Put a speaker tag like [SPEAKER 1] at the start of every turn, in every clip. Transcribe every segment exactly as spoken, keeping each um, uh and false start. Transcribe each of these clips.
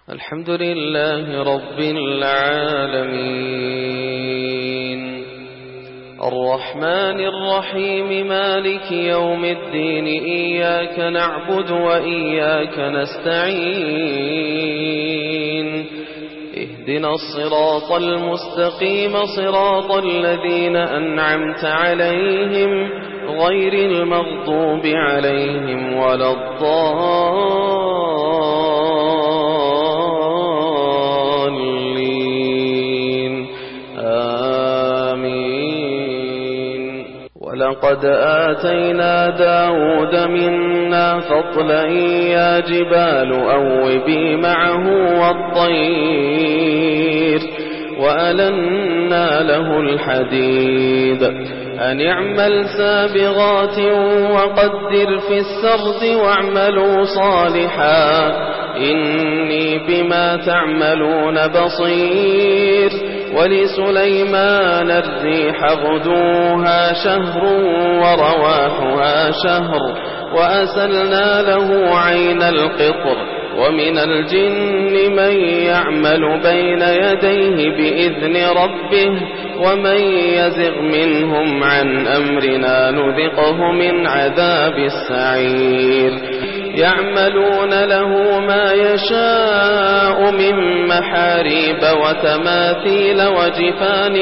[SPEAKER 1] الحمد لله رب العالمين الرحمن الرحيم مالك يوم الدين إياك نعبد وإياك نستعين اهدنا الصراط المستقيم صراط الذين أنعمت عليهم غير المغضوب عليهم ولا الضالين آمين. ولقد آتينا داود منا فضلا يا جبال أوبي معه والطير وألنا له الحديد أن اعمل سابغات وقدر في السرد واعملوا صالحا إني بما تعملون بصير. ولسليمان الريح غدوها شهر ورواحها شهر وأسلنا له عين القطر ومن الجن من يعمل بين يديه بإذن ربه ومن يزغ منهم عن أمرنا نذقه من عذاب السعير. يعملون له ما يشاء من محاريب وتماثيل وجفان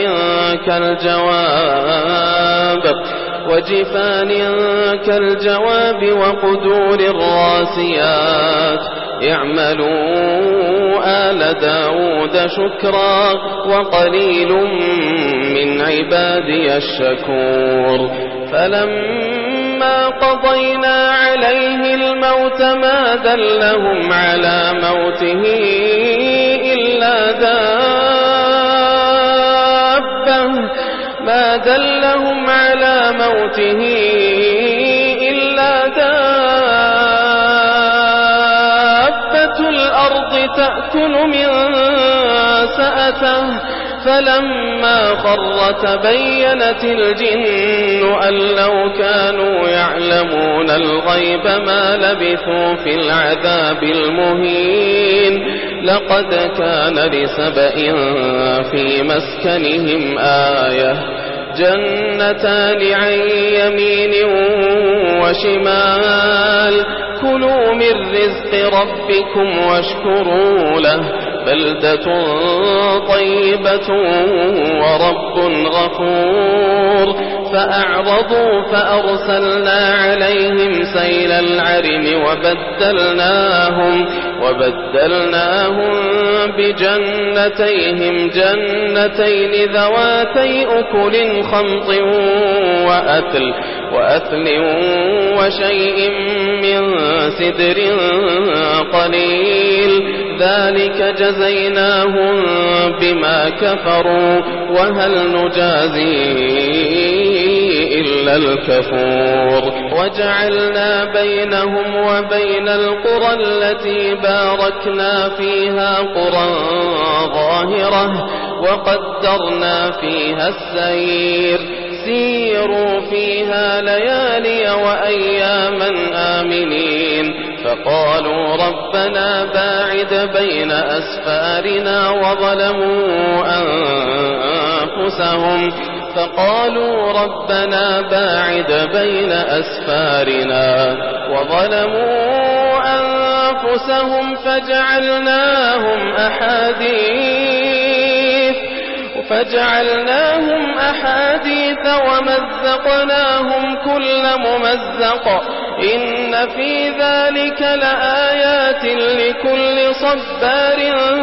[SPEAKER 1] كالجواب وجفان كالجواب وقدور الراسيات. اعملوا آل داود شكرا وقليل من عبادي الشكور. فلما قضينا عليه الموت ما دلهم على موته إلا دابة ما دلهم على موته إلا دابة الأرض تأكل من سأته. فلما خر تبينت الجن أن لو كانوا يعلمون الغيب ما لبثوا في العذاب المهين. لقد كان لسبإ في مسكنهم آية جنتان عن يمين وشمال كلوا من رزق ربكم واشكروا له بلدة طيبة ورب غفور. فأعرضوا فأرسلنا عليهم سيل العرم وبدلناهم وبدلناهم بجنتيهم جنتين ذواتي أكل خمط وأثل وأثل وشيء من سدر قليل ذلك جزيناهم بما كفروا وهل نجازي إلا الكفور. وجعلنا بينهم وبين القرى التي باركنا فيها قرى ظاهرة وقدرنا فيها السير سيروا فيها ليالي وأياما آمنين. فقالوا ربنا باعد بين أسفارنا وظلموا أنفسهم فقالوا ربنا باعد بين أسفارنا وظلموا أنفسهم فجعلناهم أحاديث فجعلناهم أحاديث ومزقناهم كل ممزق إن في ذلك لآيات لكل صبار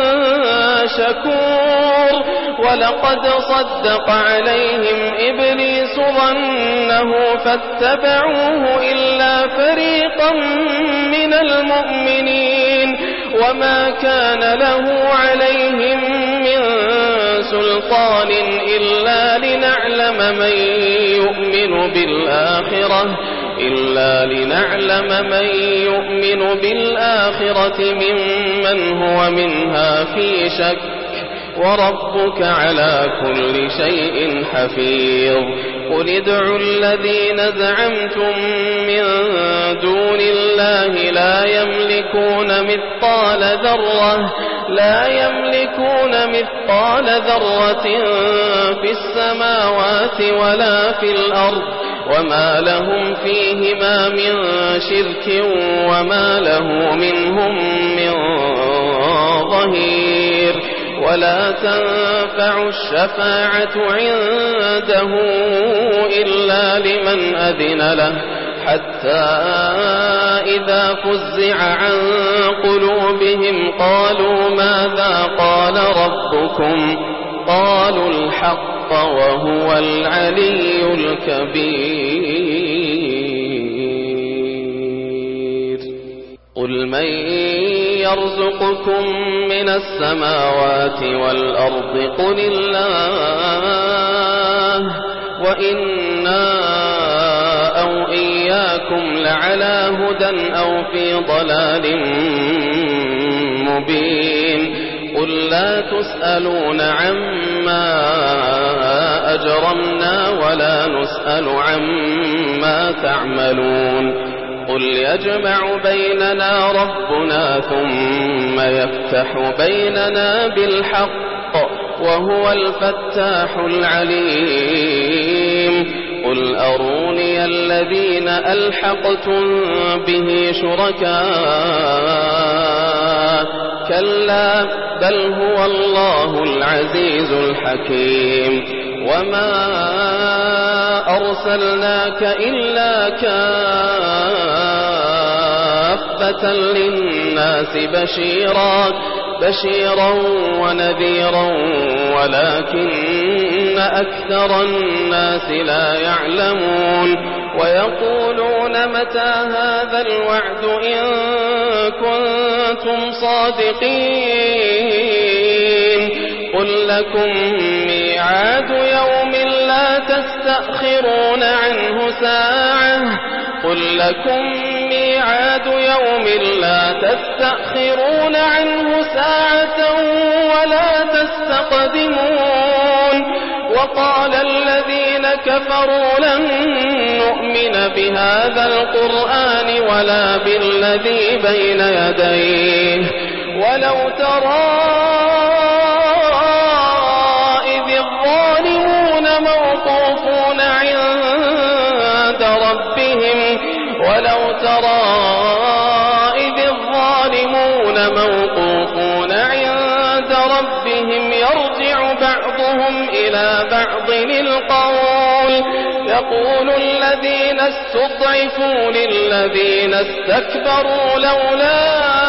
[SPEAKER 1] شكور. ولقد صدق عليهم إبليس ظنه فاتبعوه إلا فريقا من المؤمنين وما كان له عليهم من سلطان إلا لنعلم من يؤمن بالآخرة إلا لنعلم من يؤمن بالآخرة ممن هو منها في شك وربك على كل شيء حفيظ. قل ادعوا الذين زعمتم من دون الله لا يملكون مثقال ذرة لا يملكون مثقال ذرة في السماوات ولا في الأرض وما لهم فيهما من شرك وما له منهم من ظهير ولا تنفع الشفاعة عنده إلا لمن أذن له حتى إذا فزع عن قلوبهم قالوا ماذا قال ربكم قالوا الحق وهو العلي الكبير قل من يرزقكم من السماوات والأرض قل الله وإنا أو إياكم لعلى هدى أو في ضلال مبين قل لا تسألون عما أجرمنا ولا نسأل عما تعملون قل يجمع بيننا ربنا ثم يفتح بيننا بالحق وهو الفتاح العليم قل أروني الذين ألحقتم به شركاء كلا بل هو الله العزيز الحكيم وما أرسلناك إلا كافة للناس بشيرا بشيرا ونذيرا ولكن أكثر الناس لا يعلمون ويقولون متى هذا الوعد إن كنتم صادقين قل لكم ميعاد يوم لا تستأخرون عنه ساعة قل لكم ميعاد يوم لا تستأخرون عنه ساعة ولا تستقدمون وقال الذين كفروا لن نؤمن بهذا القرآن ولا بالذي بين يديه ولو ترى إذ الظالمون موقوفون عند ربهم ولو ترى إذ الظالمون موقوفون عند ربهم يرجع بعضهم إلى بعض القول يقول الذين استضعفوا للذين استكبروا لولا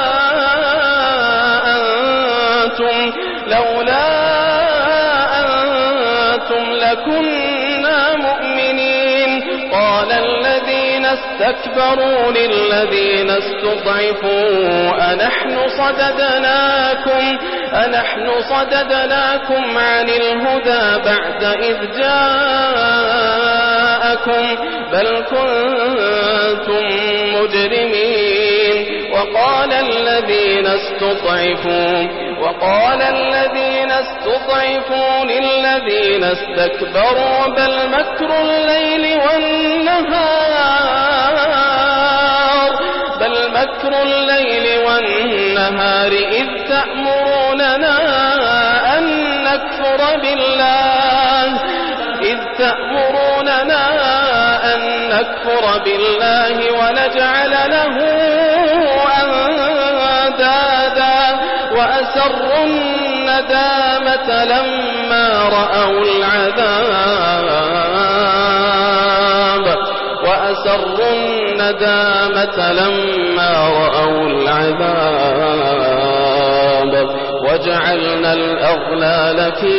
[SPEAKER 1] أنتم لولا أنتم لكنا مؤمنين قال الذين استكبروا للذين استضعفوا أنحن صددناكم أنحن صددناكم عن الهدى بعد إذ جاءكم بل كنتم مجرمين وقال الذين استضعفوا وقال الذين استضعفوا للذين استكبروا بل مكر الليل والنهار بل مكر الليل والنهار إذ تأمروننا أن نكفر بالله إذ تأمروننا أن نكفر بالله ونجعل له أندادا وأسروا الندامة لما رأوا العذاب وأسروا الندامة لما رأوا العذاب وجعلنا الأغلال في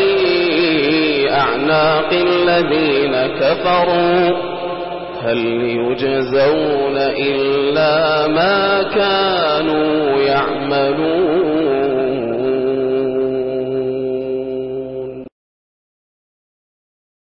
[SPEAKER 1] أعناق الذين كفروا هل يجزون إلا ما كانوا يعملون